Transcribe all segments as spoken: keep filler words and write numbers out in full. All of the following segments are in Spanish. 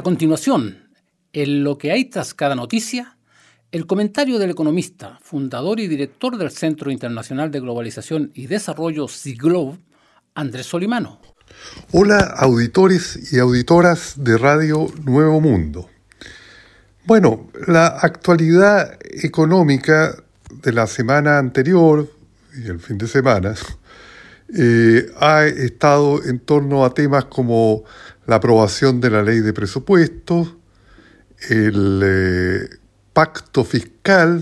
continuación, en lo que hay tras cada noticia, el comentario del economista, fundador y director del Centro Internacional de Globalización y Desarrollo, SIGLOB, Andrés Solimano. Hola, auditores y auditoras de Radio Nuevo Mundo. Bueno, la actualidad económica de la semana anterior y el fin de semana eh, ha estado en torno a temas como la aprobación de la ley de presupuestos, el eh, pacto fiscal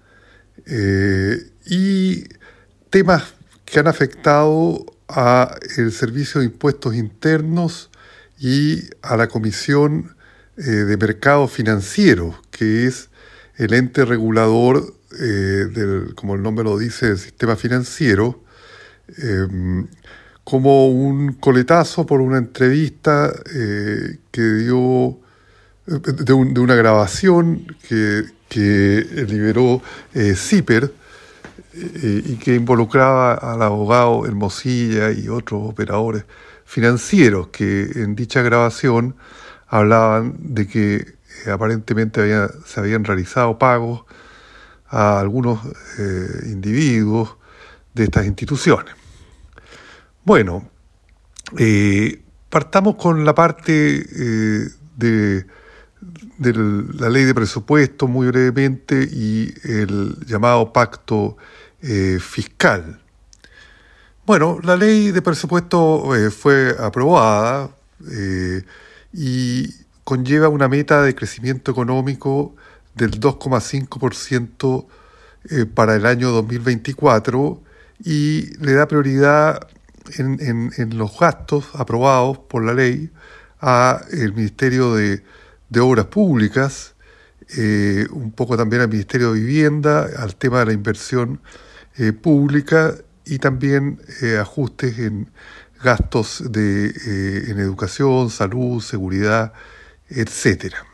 eh, y temas que han afectado a el Servicio de Impuestos Internos y a la Comisión eh, de Mercado Financiero, que es el ente regulador, eh, del, como el nombre lo dice, del sistema financiero, eh, como un coletazo por una entrevista eh, que dio de, un, de una grabación que, que liberó eh, CIPER eh, y que involucraba al abogado Hermosilla y otros operadores financieros que en dicha grabación hablaban de que eh, aparentemente había, se habían realizado pagos a algunos eh, individuos de estas instituciones. Bueno, eh, partamos con la parte eh, de, de la ley de presupuesto muy brevemente y el llamado pacto eh, fiscal. Bueno, la ley de presupuesto eh, fue aprobada eh, y conlleva una meta de crecimiento económico del dos coma cinco por ciento eh, para el año dos mil veinticuatro y le da prioridad en, en, en los gastos aprobados por la ley al Ministerio de, de Obras Públicas, eh, un poco también al Ministerio de Vivienda, al tema de la inversión eh, pública y también eh, ajustes en gastos de, eh, en educación, salud, seguridad, etcétera.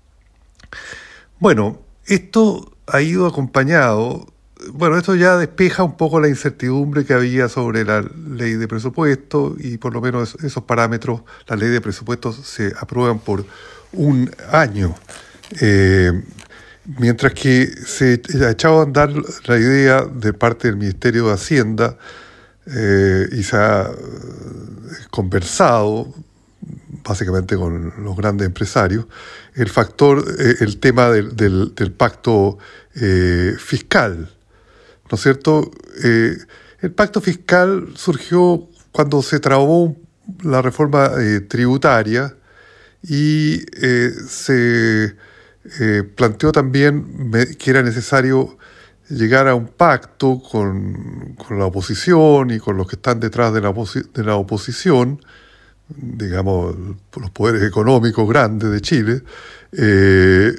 Bueno, esto ha ido acompañado, bueno, esto ya despeja un poco la incertidumbre que había sobre la ley de presupuesto y por lo menos esos parámetros, la ley de presupuestos se aprueban por un año. Eh, mientras que se ha echado a andar la idea de parte del Ministerio de Hacienda eh, y se ha conversado básicamente con los grandes empresarios, el factor, eh, el tema del, del, del pacto eh, fiscal, ¿no es cierto? Eh, el pacto fiscal surgió cuando se trabó la reforma eh, tributaria y eh, se eh, planteó también me, que era necesario llegar a un pacto con, con la oposición y con los que están detrás de la, oposi- de la oposición, digamos, los poderes económicos grandes de Chile, eh,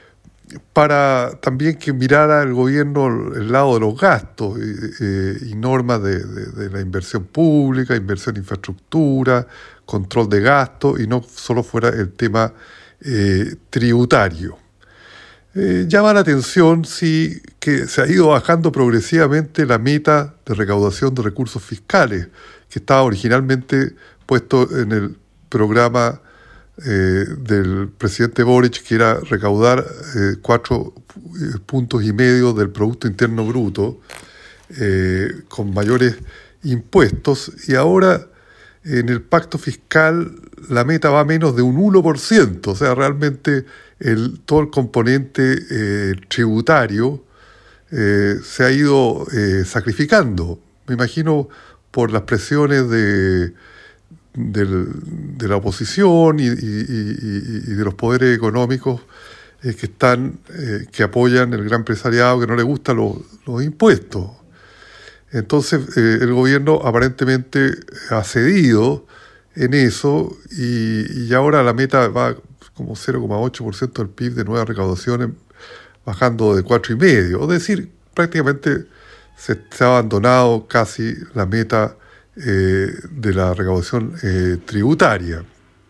para también que mirara el gobierno el lado de los gastos eh, y normas de, de, de la inversión pública, inversión en infraestructura, control de gastos, y no solo fuera el tema eh, tributario. Eh, llama la atención sí, que se ha ido bajando progresivamente la meta de recaudación de recursos fiscales, que estaba originalmente puesto en el programa eh, del presidente Boric, que era recaudar eh, cuatro eh, puntos y medio del Producto Interno Bruto eh, con mayores impuestos, y ahora en el pacto fiscal la meta va a menos de un uno por ciento, o sea, realmente el, todo el componente eh, tributario eh, se ha ido eh, sacrificando, me imagino por las presiones de Del, de la oposición y, y, y, y de los poderes económicos eh, que están eh, que apoyan el gran empresariado, que no le gustan los, los impuestos. Entonces eh, el gobierno aparentemente ha cedido en eso y, y ahora la meta va como cero coma ocho por ciento del P I B de nuevas recaudaciones, bajando de cuatro coma cinco por ciento. Es decir, prácticamente se, se ha abandonado casi la meta Eh, de la recaudación eh, tributaria.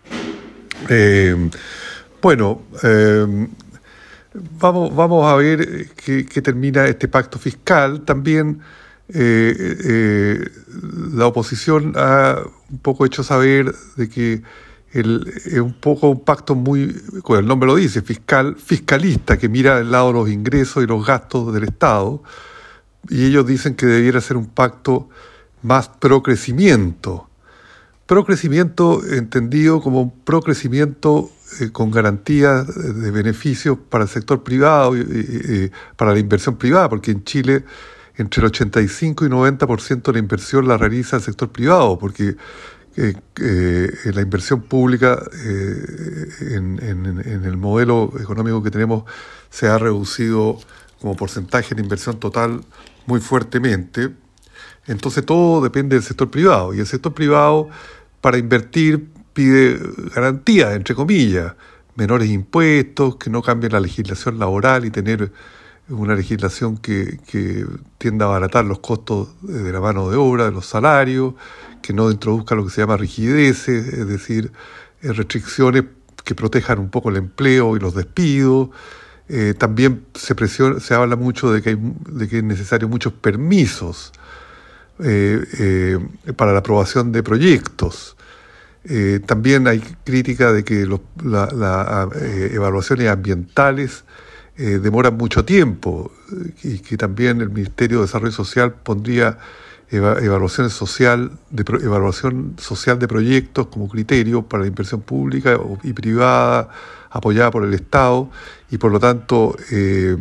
Eh, bueno, eh, vamos, vamos a ver qué, qué termina este pacto fiscal. También eh, eh, la oposición ha un poco hecho saber de que el, es un poco un pacto muy, como el nombre lo dice, fiscal, fiscalista, que mira al lado de los ingresos y los gastos del Estado, y ellos dicen que debiera ser un pacto más pro crecimiento. Pro crecimiento entendido como un pro crecimiento eh, con garantías de beneficios para el sector privado y, y, y para la inversión privada, porque en Chile entre el ochenta y cinco y noventa por ciento de la inversión la realiza el sector privado, porque eh, eh, la inversión pública eh, en, en, en el modelo económico que tenemos se ha reducido como porcentaje de inversión total muy fuertemente. Entonces todo depende del sector privado, y el sector privado para invertir pide garantías, entre comillas, menores impuestos, que no cambie la legislación laboral y tener una legislación que, que tienda a abaratar los costos de la mano de obra, de los salarios, que no introduzca lo que se llama rigideces, es decir, restricciones que protejan un poco el empleo y los despidos. Eh, también se presiona, se habla mucho de que, hay, de que es necesario muchos permisos eh, eh, para la aprobación de proyectos. Eh, también hay crítica de que las la, la, eh, evaluaciones ambientales eh, demoran mucho tiempo, y que también el Ministerio de Desarrollo Social pondría eva, evaluaciones social de, evaluación social de proyectos como criterio para la inversión pública y privada apoyada por el Estado, y por lo tanto eh,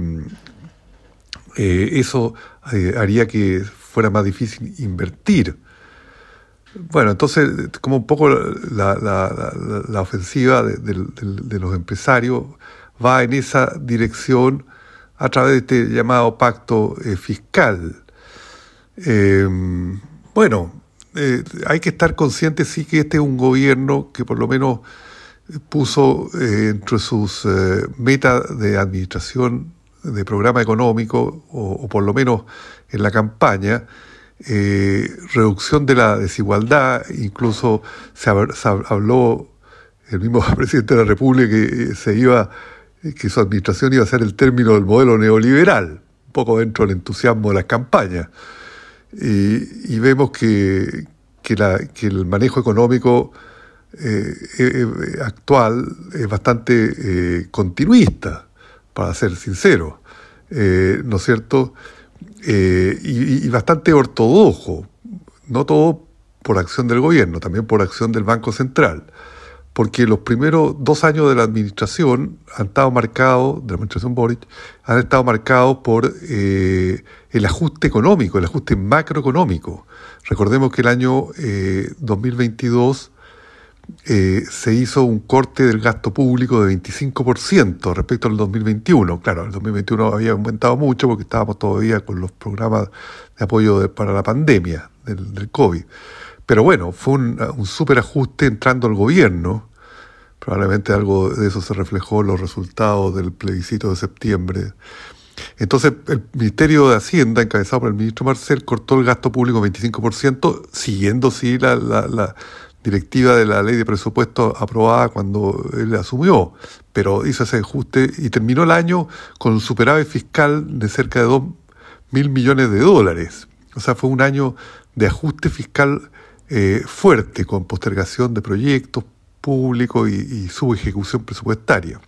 eh, eso eh, haría que fuera más difícil invertir. Bueno, entonces, como un poco la, la, la, la ofensiva de, de, de, de los empresarios va en esa dirección a través de este llamado pacto eh, fiscal. Eh, bueno, eh, hay que estar conscientes, sí, que este es un gobierno que por lo menos puso eh, entre sus eh, metas de administración de programa económico, o, o por lo menos en la campaña, eh, reducción de la desigualdad. Incluso se, hab, se habló, el mismo presidente de la República, que se iba, que su administración iba a ser el término del modelo neoliberal, un poco dentro del entusiasmo de las campañas. Y, y vemos que, que, la, que el manejo económico eh, eh, actual es bastante eh, continuista, para ser sincero, eh, ¿no es cierto? Eh, y, y bastante ortodoxo, no todo por acción del gobierno, también por acción del Banco Central, porque los primeros dos años de la administración han estado marcados, de la administración Boric, han estado marcados por eh, el ajuste económico, el ajuste macroeconómico. Recordemos que el año eh, dos mil veintidós eh, se hizo un corte del gasto público de veinticinco por ciento respecto al dos mil veintiuno. Claro, el dos mil veintiuno había aumentado mucho porque estábamos todavía con los programas de apoyo de, para la pandemia del, del COVID. Pero bueno, fue un, un súper ajuste entrando al gobierno. Probablemente algo de eso se reflejó en los resultados del plebiscito de septiembre. Entonces, el Ministerio de Hacienda, encabezado por el ministro Marcel, cortó el gasto público veinticinco por ciento, siguiendo sí la, la, la directiva de la ley de presupuesto aprobada cuando él asumió. Pero hizo ese ajuste y terminó el año con un superávit fiscal de cerca de dos mil millones de dólares. O sea, fue un año de ajuste fiscal eh, fuerte, con postergación de proyectos públicos y, y subejecución presupuestaria.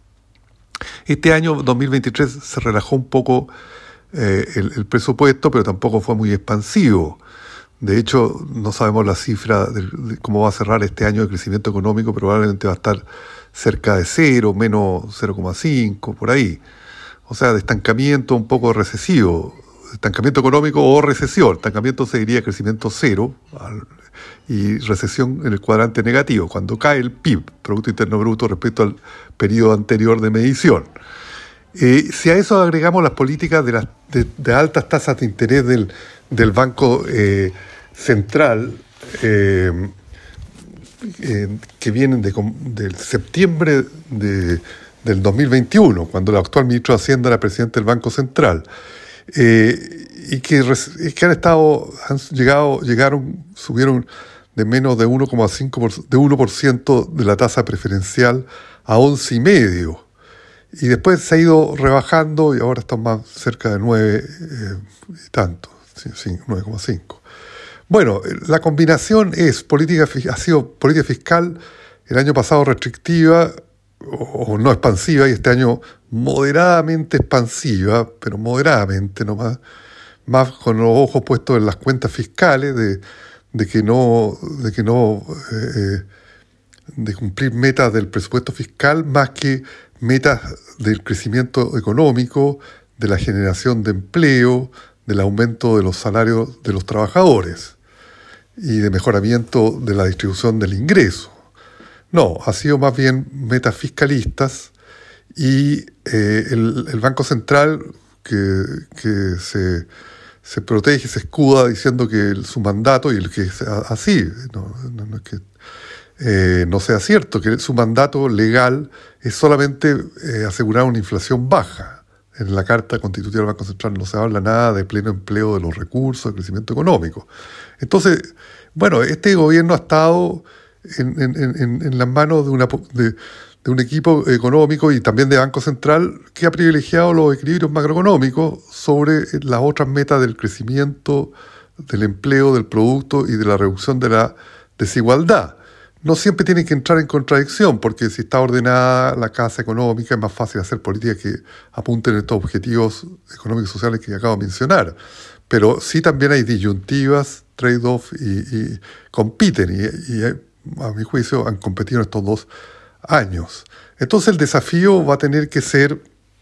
Este año, dos mil veintitrés, se relajó un poco eh, el, el presupuesto, pero tampoco fue muy expansivo. De hecho, no sabemos la cifra de, de cómo va a cerrar este año de crecimiento económico. Probablemente va a estar cerca de cero, menos cero coma cinco, por ahí. O sea, de estancamiento un poco recesivo. Estancamiento económico o recesión. Estancamiento se diría crecimiento cero, al, y recesión en el cuadrante negativo, cuando cae el P I B, Producto Interno Bruto, respecto al periodo anterior de medición. Eh, si a eso agregamos las políticas de, las, de, de altas tasas de interés del, del Banco eh, Central, eh, eh, que vienen de, del septiembre de, del dos mil veintiuno, cuando el actual ministro de Hacienda era presidente del Banco Central, eh, y que, que han estado, han llegado, llegaron, subieron de menos de uno coma cinco por ciento, de uno por ciento de la tasa preferencial a once coma cinco por ciento. Y después se ha ido rebajando y ahora están más cerca de nueve eh, y tanto, nueve coma cinco. Bueno, la combinación es política, ha sido política fiscal el año pasado restrictiva o no expansiva, y este año moderadamente expansiva, pero moderadamente nomás, más con los ojos puestos en las cuentas fiscales de, de que no, de que no eh, de cumplir metas del presupuesto fiscal más que metas del crecimiento económico, de la generación de empleo, del aumento de los salarios de los trabajadores y de mejoramiento de la distribución del ingreso. No, ha sido más bien metas fiscalistas y eh, el, el Banco Central que, que se, se protege, se escuda diciendo que el, su mandato, y el que es así, no, no, no es que eh, no sea cierto, que su mandato legal es solamente eh, asegurar una inflación baja. En la Carta Constitutiva del Banco Central no se habla nada de pleno empleo de los recursos, de crecimiento económico. Entonces, bueno, este gobierno ha estado En, en, en, en las manos de, una, de, de un equipo económico y también de Banco Central que ha privilegiado los equilibrios macroeconómicos sobre las otras metas del crecimiento, del empleo, del producto y de la reducción de la desigualdad. No siempre tienen que entrar en contradicción, porque si está ordenada la casa económica es más fácil hacer políticas que apunten a estos objetivos económicos y sociales que acabo de mencionar. Pero sí también hay disyuntivas, trade-off y, y compiten y, y hay, a mi juicio, han competido en estos dos años. Entonces el desafío va a tener que ser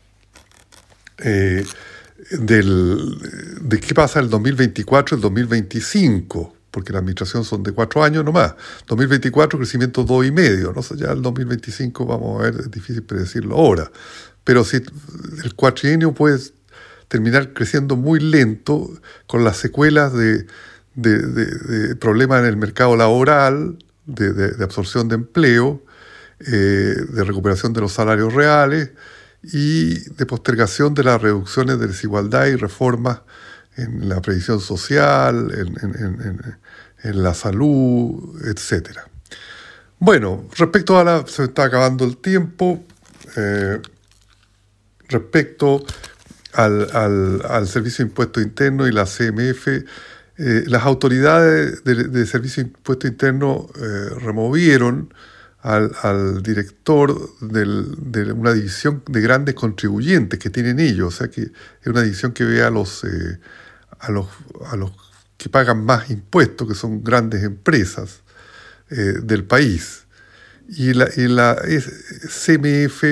eh, del, de qué pasa el dos mil veinticuatro y el dos mil veinticinco, porque la administración son de cuatro años nomás. dos mil veinticuatro, crecimiento dos y medio, ¿no? Ya el dos mil veinticinco vamos a ver, es difícil predecirlo ahora. Pero si el cuatrienio puede terminar creciendo muy lento, con las secuelas de, de, de, de problemas en el mercado laboral, De, de, de absorción de empleo, eh, de recuperación de los salarios reales y de postergación de las reducciones de desigualdad y reformas en la previsión social, en, en, en, en la salud, etcétera. Bueno, respecto a la... se está acabando el tiempo. Eh, respecto al, al, al Servicio de Impuesto Interno y la C M F, Eh, las autoridades de, de Servicio de Impuesto Interno eh, removieron al, al director del, de una división de grandes contribuyentes que tienen ellos, o sea que es una división que ve a los, eh, a los, a los que pagan más impuestos, que son grandes empresas eh, del país. Y la, y la C M F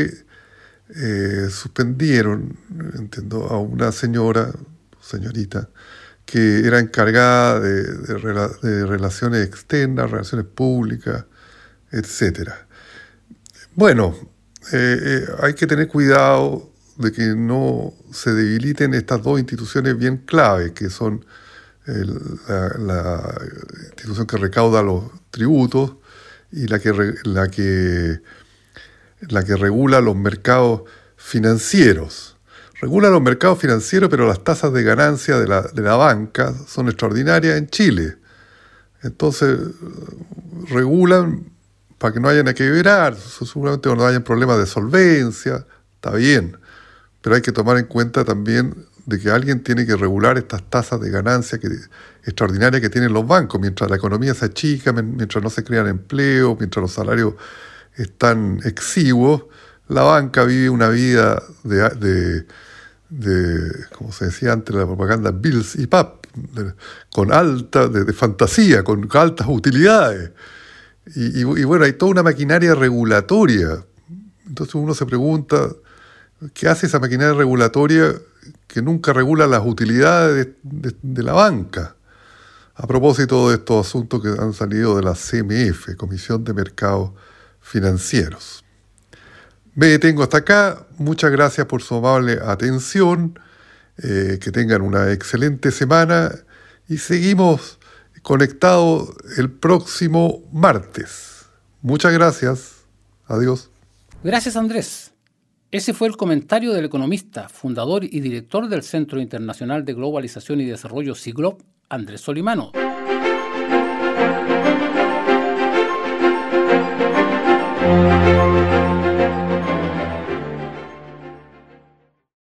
eh, suspendieron, entiendo, a una señora, señorita, que era encargada de, de, de relaciones externas, relaciones públicas, etcétera. Bueno, eh, eh, hay que tener cuidado de que no se debiliten estas dos instituciones bien claves, que son el, la, la institución que recauda los tributos y la que, la que, la que regula los mercados financieros. Regula los mercados financieros, pero las tasas de ganancia de la, de la banca son extraordinarias en Chile. Entonces, regulan para que no hayan a quebrar, seguramente no hayan problemas de solvencia, está bien, pero hay que tomar en cuenta también de que alguien tiene que regular estas tasas de ganancia que, extraordinarias que tienen los bancos, mientras la economía se achica, mientras no se crean empleos, mientras los salarios están exiguos, la banca vive una vida de... de de, como se decía antes la propaganda, bills y pap, de, con alta, de, de fantasía, con altas utilidades. Y, y, y bueno, hay toda una maquinaria regulatoria. Entonces uno se pregunta, ¿qué hace esa maquinaria regulatoria que nunca regula las utilidades de, de, de la banca? A propósito de estos asuntos que han salido de la C M F, Comisión de Mercados Financieros. Me detengo hasta acá. Muchas gracias por su amable atención. Eh, que tengan una excelente semana y seguimos conectados el próximo martes. Muchas gracias. Adiós. Gracias, Andrés. Ese fue el comentario del economista, fundador y director del Centro Internacional de Globalización y Desarrollo, SIGLOB, Andrés Solimano.